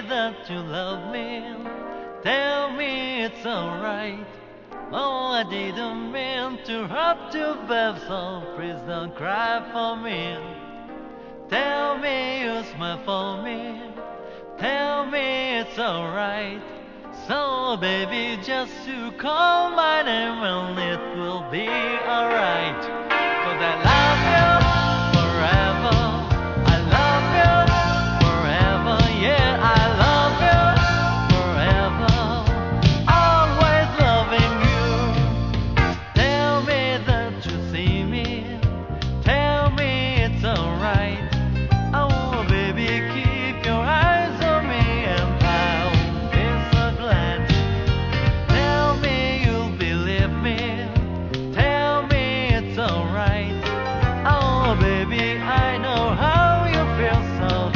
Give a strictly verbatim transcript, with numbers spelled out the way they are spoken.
that you love me. Tell me it's alright. Oh, I didn't mean to hurt you, babe, so please don't cry for me. Tell me you smile for me. Tell me it's alright. So, baby, just you call my name and it will be alright. 'Cause I